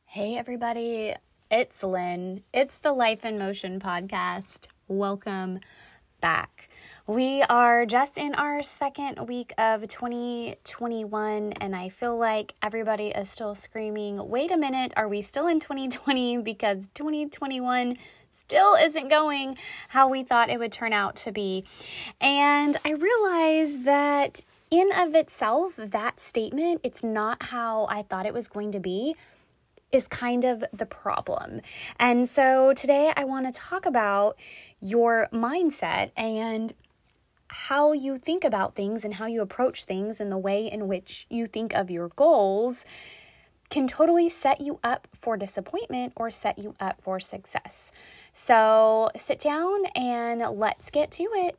Hey everybody, it's Lynn. It's the Life in Motion podcast. Welcome back. We are just in our second week of 2021 and I feel like everybody is still screaming, wait a minute, are we still in 2020? Because 2021 still isn't going how we thought it would turn out to be. And I realized that in of itself, that statement, it's not how I thought it was going to be, is kind of the problem. And so today I want to talk about your mindset and how you think about things and how you approach things and the way in which you think of your goals can totally set you up for disappointment or set you up for success. So sit down and let's get to it.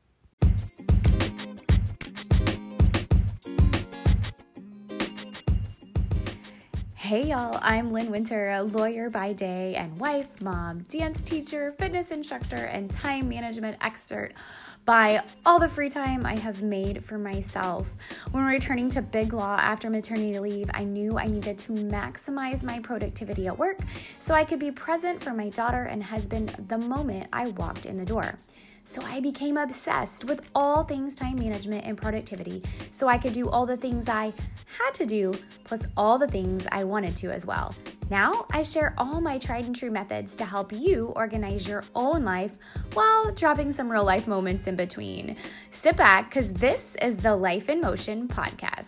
Hey y'all, I'm Lynn Winter, a lawyer by day and wife, mom, dance teacher, fitness instructor, and time management expert by all the free time I have made for myself. When returning to Big Law after maternity leave, I knew I needed to maximize my productivity at work so I could be present for my daughter and husband the moment I walked in the door. So I became obsessed with all things time management and productivity so I could do all the things I had to do, plus all the things I wanted to as well. Now I share all my tried and true methods to help you organize your own life while dropping some real life moments in between. Sit back, because this is the Life in Motion podcast.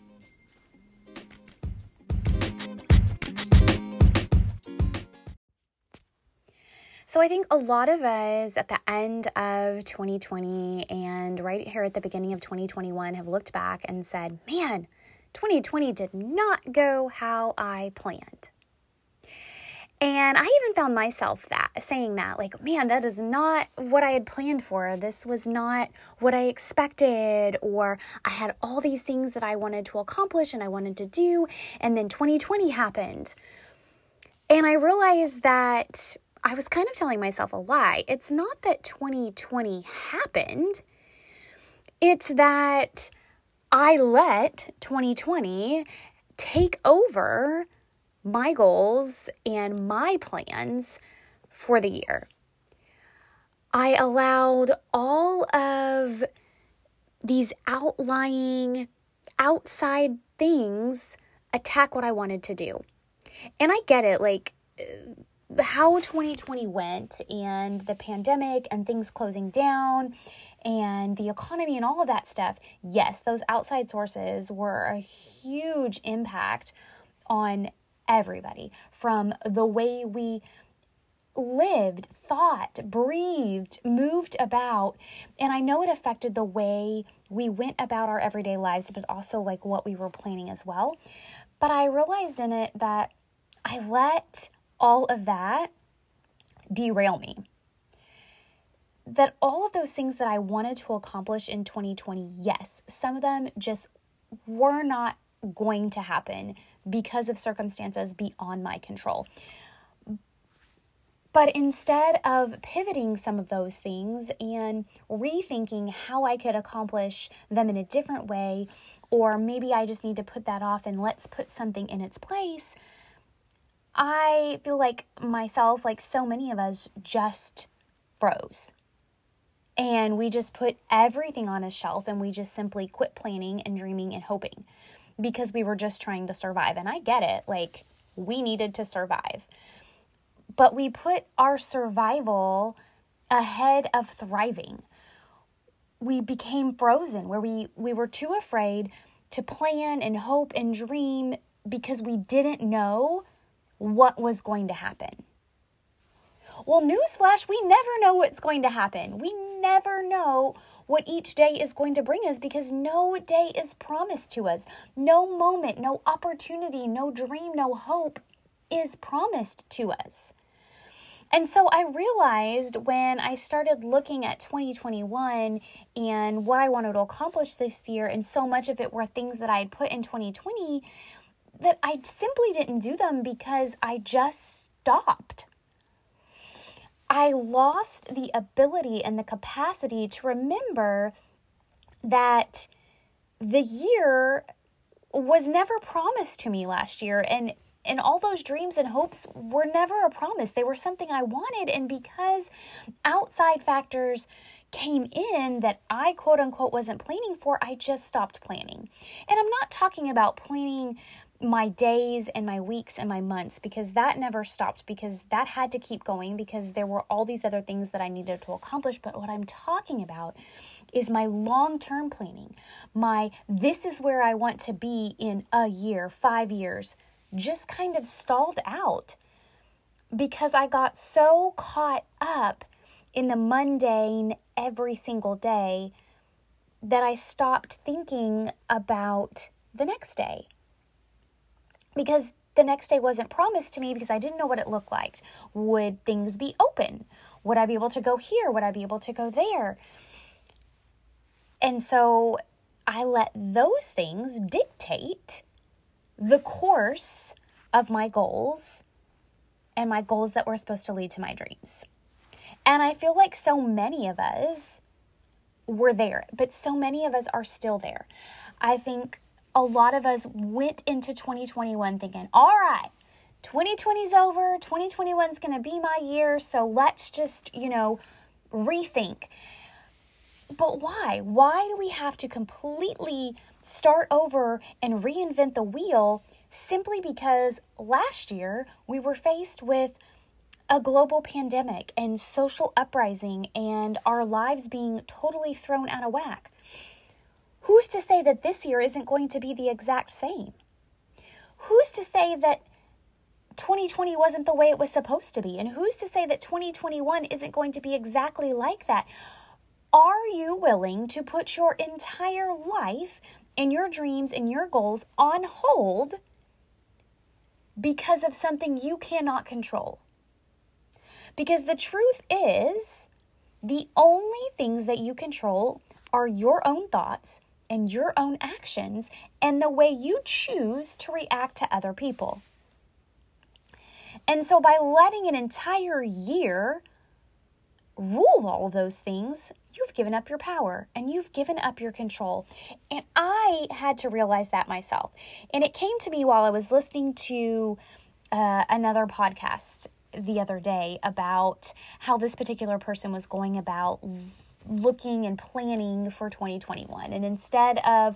So I think a lot of us at the end of 2020 and right here at the beginning of 2021 have looked back and said, man, 2020 did not go how I planned. And I even found myself saying that, like, man, that is not what I had planned for. This was not what I expected, or I had all these things that I wanted to accomplish and I wanted to do, and then 2020 happened. And I realized that I was kind of telling myself a lie. It's not that 2020 happened. It's that I let 2020 take over my goals and my plans for the year. I allowed all of these outlying, outside things attack what I wanted to do. And I get it, like, how 2020 went and the pandemic and things closing down and the economy and all of that stuff. Yes, those outside sources were a huge impact on everybody, from the way we lived, thought, breathed, moved about. And I know it affected the way we went about our everyday lives, but also like what we were planning as well. But I realized in it that I let all of that derail me. That all of those things that I wanted to accomplish in 2020, yes, some of them just were not going to happen because of circumstances beyond my control. But instead of pivoting some of those things and rethinking how I could accomplish them in a different way, or maybe I just need to put that off and let's put something in its place, I feel like myself, like so many of us, just froze. And we just put everything on a shelf and we just simply quit planning and dreaming and hoping because we were just trying to survive. And I get it, like we needed to survive. But we put our survival ahead of thriving. We became frozen where we were too afraid to plan and hope and dream because we didn't know what was going to happen. Well, newsflash, we never know what's going to happen. We never know what each day is going to bring us because no day is promised to us. No moment, no opportunity, no dream, no hope is promised to us. And so I realized when I started looking at 2021 and what I wanted to accomplish this year, and so much of it were things that I had put in 2020, that I simply didn't do them because I just stopped. I lost the ability and the capacity to remember that the year was never promised to me last year. And And all those dreams and hopes were never a promise. They were something I wanted. And because outside factors came in that I quote unquote wasn't planning for, I just stopped planning. And I'm not talking about planning my days and my weeks and my months, because that never stopped, because that had to keep going, because there were all these other things that I needed to accomplish. But what I'm talking about is my long-term planning. This is where I want to be in a year, 5 years, just kind of stalled out because I got so caught up in the mundane every single day that I stopped thinking about the next day. Because the next day wasn't promised to me, because I didn't know what it looked like. Would things be open? Would I be able to go here? Would I be able to go there? And so I let those things dictate the course of my goals and my goals that were supposed to lead to my dreams. And I feel like so many of us were there, but so many of us are still there. I think a lot of us went into 2021 thinking, all right, 2020's over, 2021's going to be my year, so let's just, rethink. But why? Why do we have to completely start over and reinvent the wheel simply because last year we were faced with a global pandemic and social uprising and our lives being totally thrown out of whack? Who's to say that this year isn't going to be the exact same? Who's to say that 2020 wasn't the way it was supposed to be? And who's to say that 2021 isn't going to be exactly like that? Are you willing to put your entire life and your dreams and your goals on hold because of something you cannot control? Because the truth is, the only things that you control are your own thoughts and your own actions and the way you choose to react to other people. And so by letting an entire year rule all those things, you've given up your power and you've given up your control. And I had to realize that myself. And it came to me while I was listening to another podcast the other day about how this particular person was going about looking and planning for 2021. And instead of,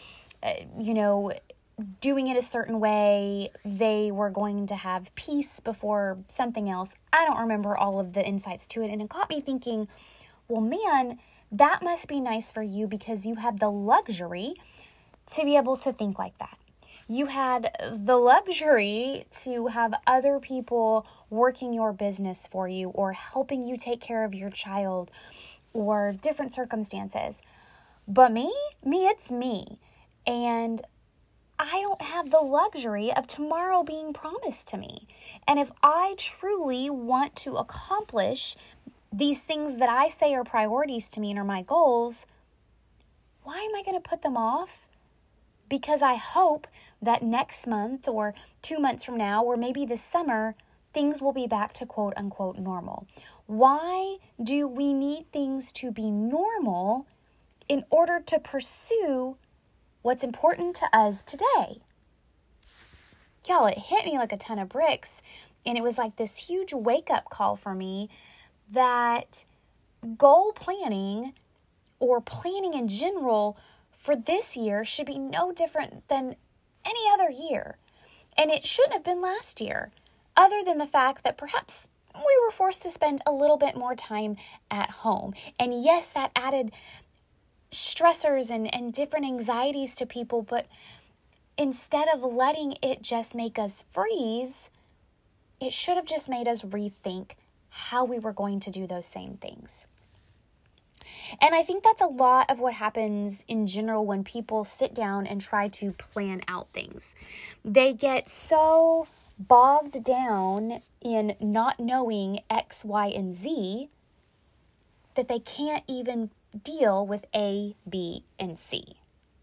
doing it a certain way, they were going to have peace before something else. I don't remember all of the insights to it. And it got me thinking, well, man, that must be nice for you because you had the luxury to be able to think like that. You had the luxury to have other people working your business for you or helping you take care of your child or different circumstances. But me, it's me. And I don't have the luxury of tomorrow being promised to me. And if I truly want to accomplish these things that I say are priorities to me and are my goals, why am I going to put them off? Because I hope that next month or 2 months from now, or maybe this summer, things will be back to quote unquote normal. Why do we need things to be normal in order to pursue what's important to us today? Y'all, it hit me like a ton of bricks, and it was like this huge wake-up call for me that goal planning or planning in general for this year should be no different than any other year. And it shouldn't have been last year, other than the fact that perhaps we were forced to spend a little bit more time at home. And yes, that added stressors and different anxieties to people, but instead of letting it just make us freeze, it should have just made us rethink how we were going to do those same things. And I think that's a lot of what happens in general when people sit down and try to plan out things. They get so bogged down in not knowing X, Y, and Z that they can't even deal with A, B, and C.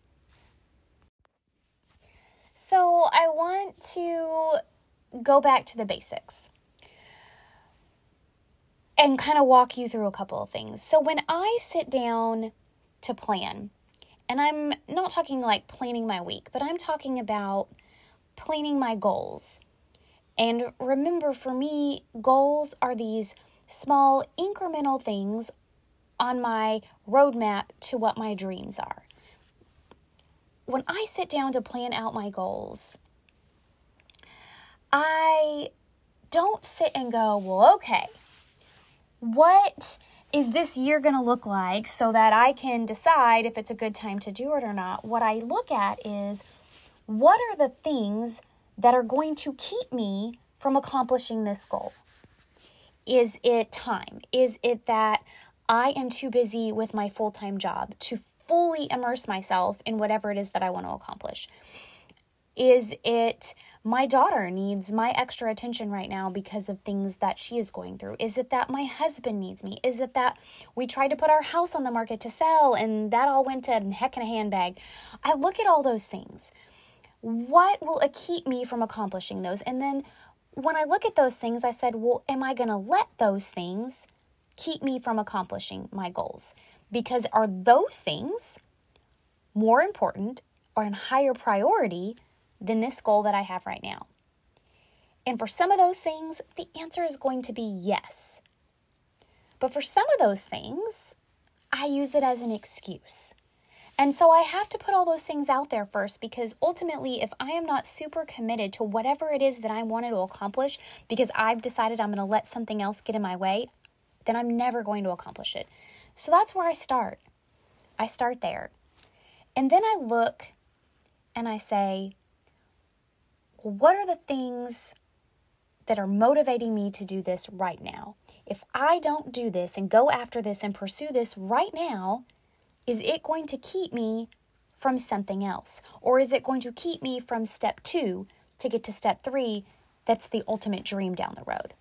So I want to go back to the basics and kind of walk you through a couple of things. So when I sit down to plan, and I'm not talking like planning my week, but I'm talking about planning my goals, And remember, for me, goals are these small incremental things on my roadmap to what my dreams are. When I sit down to plan out my goals, I don't sit and go, well, okay, what is this year going to look like so that I can decide if it's a good time to do it or not? What I look at is, what are the things that are going to keep me from accomplishing this goal? Is it time? Is it that I am too busy with my full-time job to fully immerse myself in whatever it is that I want to accomplish? Is it my daughter needs my extra attention right now because of things that she is going through? Is it that my husband needs me? Is it that we tried to put our house on the market to sell and that all went to heck in a handbag? I look at all those things. What will keep me from accomplishing those? And then when I look at those things, I said, well, am I going to let those things keep me from accomplishing my goals? Because are those things more important or in higher priority than this goal that I have right now? And for some of those things, the answer is going to be yes. But for some of those things, I use it as an excuse. And so I have to put all those things out there first, because ultimately, if I am not super committed to whatever it is that I wanted to accomplish because I've decided I'm going to let something else get in my way, then I'm never going to accomplish it. So that's where I start. I start there. And then I look and I say, well, what are the things that are motivating me to do this right now? If I don't do this and go after this and pursue this right now, is it going to keep me from something else? Or is it going to keep me from step 2 to get to step 3? That's the ultimate dream down the road.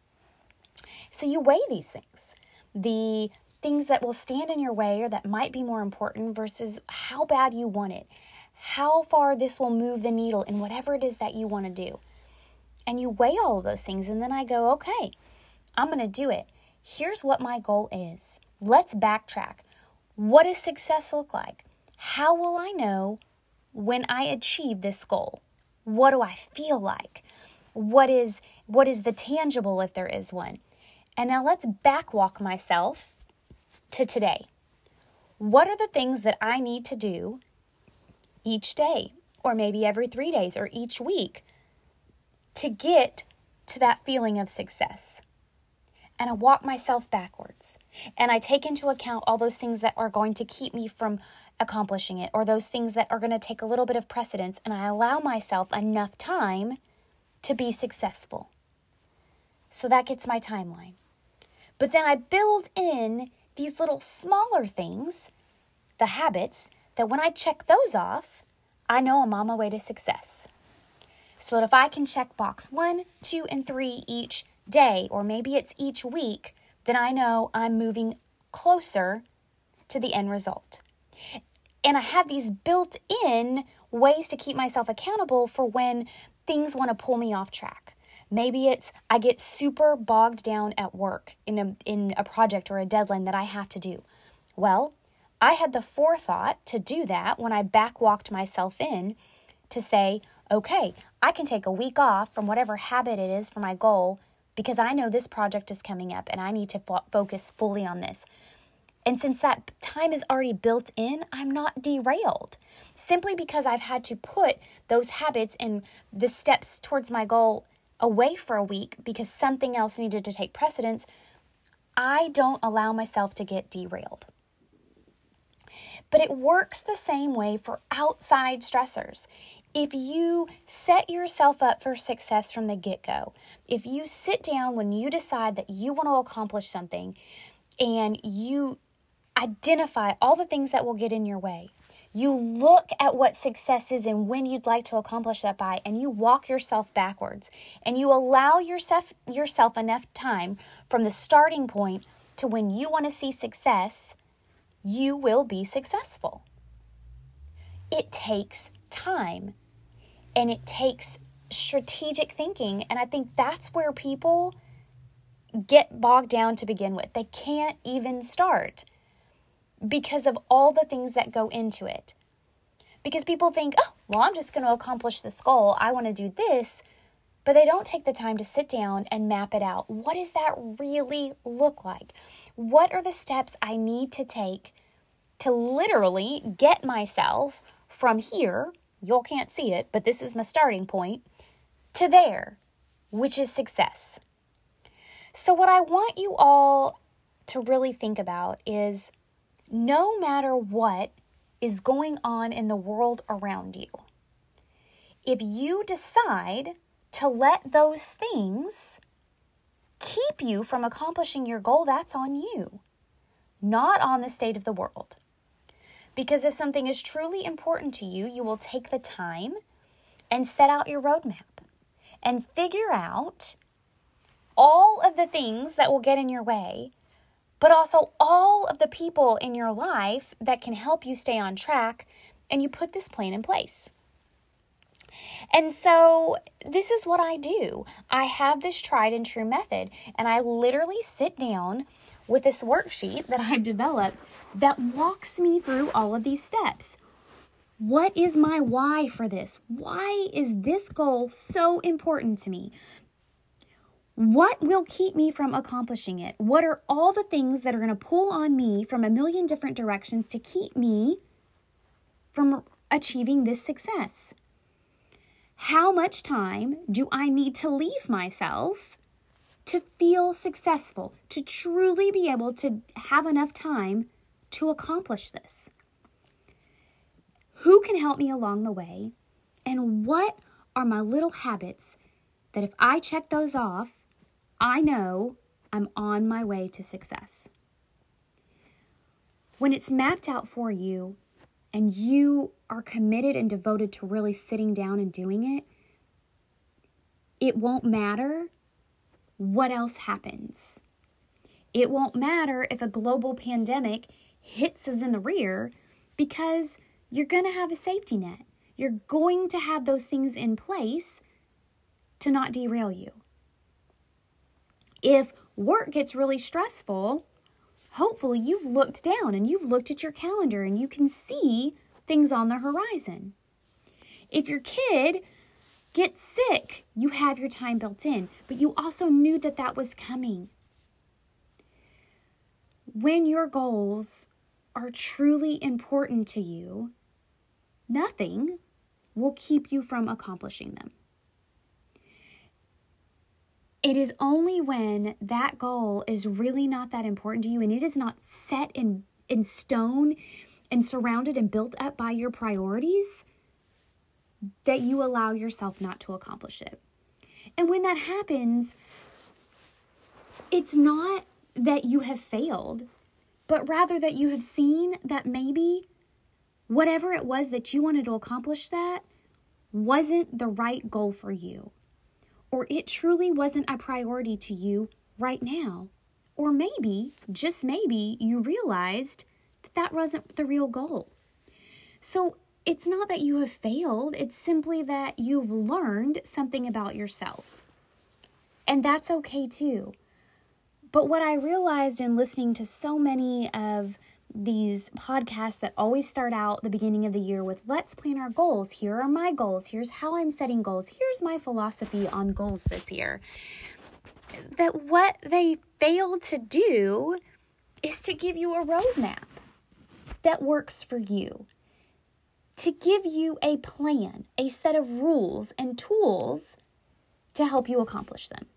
So you weigh these things. The things that will stand in your way or that might be more important versus how bad you want it. How far this will move the needle in whatever it is that you want to do. And you weigh all of those things, and then I go, okay, I'm going to do it. Here's what my goal is. Let's backtrack. What does success look like? How will I know when I achieve this goal? What do I feel like? What is the tangible, if there is one? And now let's backwalk myself to today. What are the things that I need to do each day, or maybe every 3 days, or each week to get to that feeling of success? And I walk myself backwards. And I take into account all those things that are going to keep me from accomplishing it, or those things that are going to take a little bit of precedence, and I allow myself enough time to be successful. So that gets my timeline. But then I build in these little smaller things, the habits, that when I check those off, I know I'm on my way to success. So that if I can check box 1, 2, and 3 each day, or maybe it's each week, then I know I'm moving closer to the end result. And I have these built-in ways to keep myself accountable for when things want to pull me off track. Maybe it's I get super bogged down at work in a project or a deadline that I have to do. Well, I had the forethought to do that when I backwalked myself in to say, okay, I can take a week off from whatever habit it is for my goal because I know this project is coming up and I need to focus fully on this. And since that time is already built in, I'm not derailed. Simply because I've had to put those habits and the steps towards my goal away for a week because something else needed to take precedence, I don't allow myself to get derailed. But it works the same way for outside stressors. If you set yourself up for success from the get-go, if you sit down when you decide that you want to accomplish something and you identify all the things that will get in your way, you look at what success is and when you'd like to accomplish that by, and you walk yourself backwards, and you allow yourself enough time from the starting point to when you want to see success, you will be successful. It takes time. And it takes strategic thinking. And I think that's where people get bogged down to begin with. They can't even start because of all the things that go into it. Because people think, oh, well, I'm just going to accomplish this goal. I want to do this. but they don't take the time to sit down and map it out. What does that really look like? What are the steps I need to take to literally get myself from here, y'all can't see it, but this is my starting point, to there, which is success. So what I want you all to really think about is no matter what is going on in the world around you, if you decide to let those things keep you from accomplishing your goal, that's on you, not on the state of the world. Because if something is truly important to you, you will take the time and set out your roadmap and figure out all of the things that will get in your way, but also all of the people in your life that can help you stay on track, and you put this plan in place. And so this is what I do. I have this tried and true method, and I literally sit down with this worksheet that I've developed that walks me through all of these steps. What is my why for this? Why is this goal so important to me? What will keep me from accomplishing it? What are all the things that are going to pull on me from a million different directions to keep me from achieving this success? How much time do I need to leave myself to feel successful, to truly be able to have enough time to accomplish this? Who can help me along the way? And what are my little habits that if I check those off, I know I'm on my way to success? When it's mapped out for you and you are committed and devoted to really sitting down and doing it, it won't matter what else happens. It won't matter if a global pandemic hits us in the rear, because you're going to have a safety net. You're going to have those things in place to not derail you. If work gets really stressful, hopefully you've looked down and you've looked at your calendar and you can see things on the horizon. If your kid gets sick, you have your time built in, but you also knew that that was coming. When your goals are truly important to you, nothing will keep you from accomplishing them. It is only when that goal is really not that important to you and it is not set in stone and surrounded and built up by your priorities that you allow yourself not to accomplish it. And when that happens, it's not that you have failed, but rather that you have seen that maybe whatever it was that you wanted to accomplish that wasn't the right goal for you. Or it truly wasn't a priority to you right now. Or maybe, just maybe, you realized that that wasn't the real goal. So it's not that you have failed, it's simply that you've learned something about yourself. And that's okay too. But what I realized in listening to so many of these podcasts that always start out the beginning of the year with, let's plan our goals. Here are my goals. Here's how I'm setting goals. Here's my philosophy on goals this year. That what they failed to do is to give you a roadmap that works for you. To give you a plan, a set of rules and tools to help you accomplish them.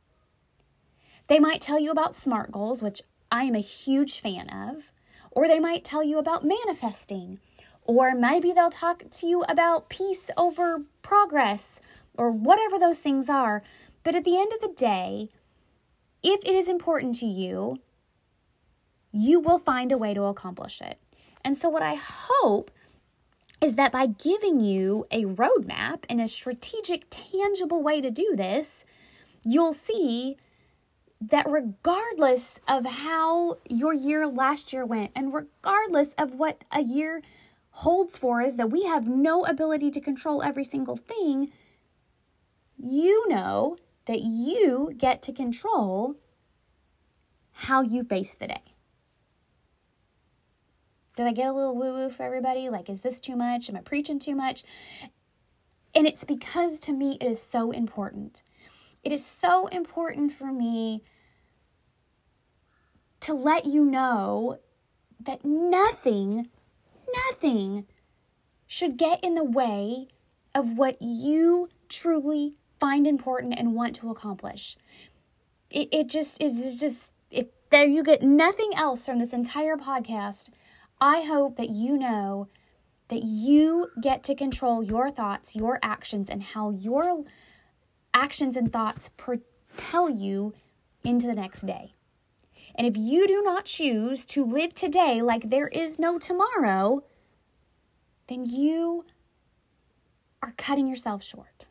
They might tell you about SMART goals, which I am a huge fan of. Or they might tell you about manifesting. Or maybe they'll talk to you about peace over progress, or whatever those things are. But at the end of the day, if it is important to you, you will find a way to accomplish it. And so what I hope is that by giving you a roadmap and a strategic, tangible way to do this, you'll see that regardless of how your year last year went, and regardless of what a year holds for us, that we have no ability to control every single thing, you know that you get to control how you face the day. Did I get a little woo-woo for everybody? Like, is this too much? Am I preaching too much? And it's because to me it is so important. It is so important for me to let you know that nothing should get in the way of what you truly find important and want to accomplish. It just is just, if there you get nothing else from this entire podcast, I hope that you know that you get to control your thoughts, your actions, and how your actions and thoughts propel you into the next day. And if you do not choose to live today like there is no tomorrow, then you are cutting yourself short.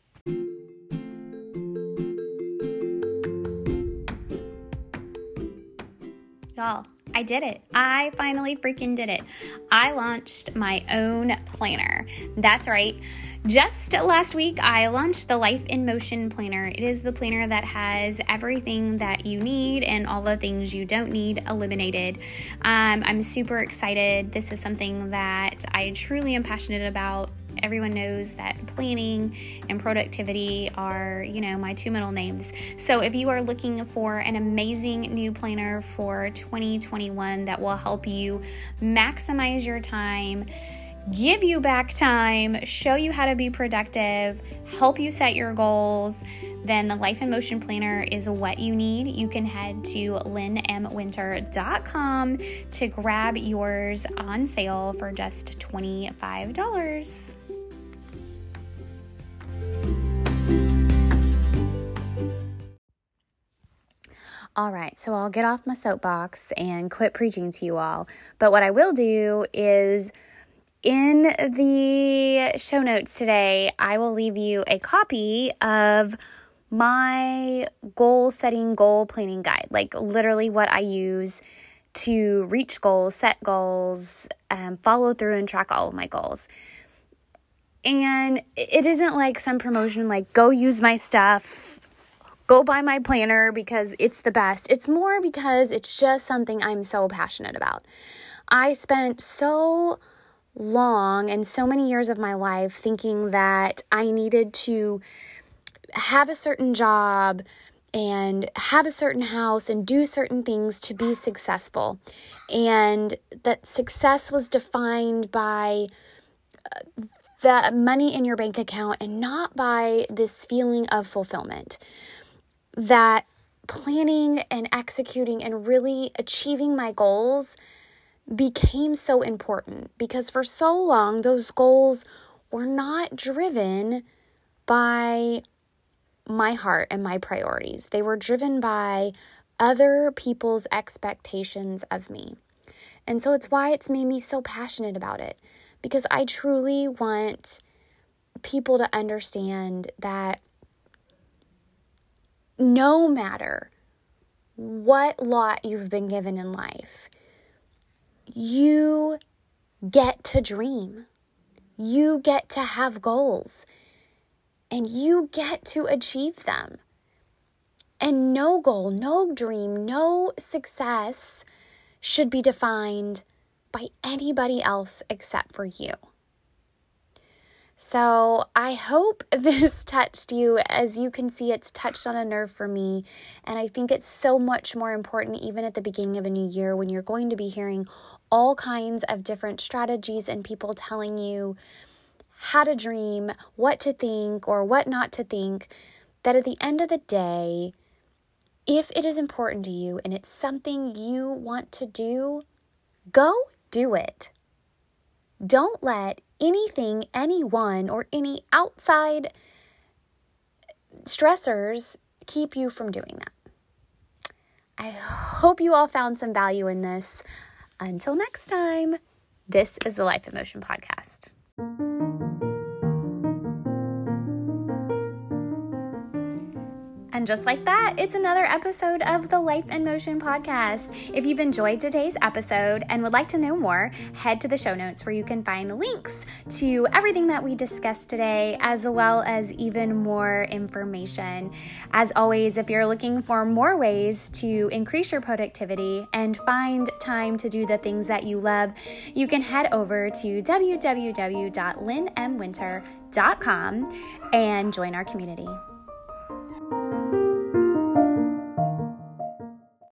Y'all, I did it. I finally freaking did it. I launched my own planner. That's right. Just last week, I launched the Life in Motion Planner. It is the planner that has everything that you need and all the things you don't need eliminated. I'm super excited. This is something that I truly am passionate about. Everyone knows that planning and productivity are, my two middle names. So if you are looking for an amazing new planner for 2021 that will help you maximize your time, give you back time, show you how to be productive, help you set your goals, then the Life in Motion Planner is what you need. You can head to lynnmwinter.com to grab yours on sale for just $25. All right, so I'll get off my soapbox and quit preaching to you all. But what I will do is, in the show notes today, I will leave you a copy of my goal setting, goal planning guide, like literally what I use to reach goals, set goals, follow through and track all of my goals. And it isn't like some promotion, like go use my stuff, go buy my planner because it's the best. It's more because it's just something I'm so passionate about. I spent so long and so many years of my life thinking that I needed to have a certain job and have a certain house and do certain things to be successful. And that success was defined by the money in your bank account and not by this feeling of fulfillment. That planning and executing and really achieving my goals became so important because for so long those goals were not driven by my heart and my priorities. They were driven by other people's expectations of me. And so it's why it's made me so passionate about it, because I truly want people to understand that no matter what lot you've been given in life, you get to dream. You get to have goals. And you get to achieve them. And no goal, no dream, no success should be defined by anybody else except for you. So I hope this touched you. As you can see, it's touched on a nerve for me. And I think it's so much more important even at the beginning of a new year when you're going to be hearing all kinds of different strategies and people telling you how to dream, what to think or what not to think, that at the end of the day, if it is important to you and it's something you want to do, go do it. Don't let anything, anyone, or any outside stressors keep you from doing that. I hope you all found some value in this. Until next time, this is the Life in Motion podcast. And just like that, it's another episode of the Life in Motion podcast. If you've enjoyed today's episode and would like to know more, head to the show notes where you can find links to everything that we discussed today, as well as even more information. As always, if you're looking for more ways to increase your productivity and find time to do the things that you love, you can head over to www.lynnmwinter.com. and join our community.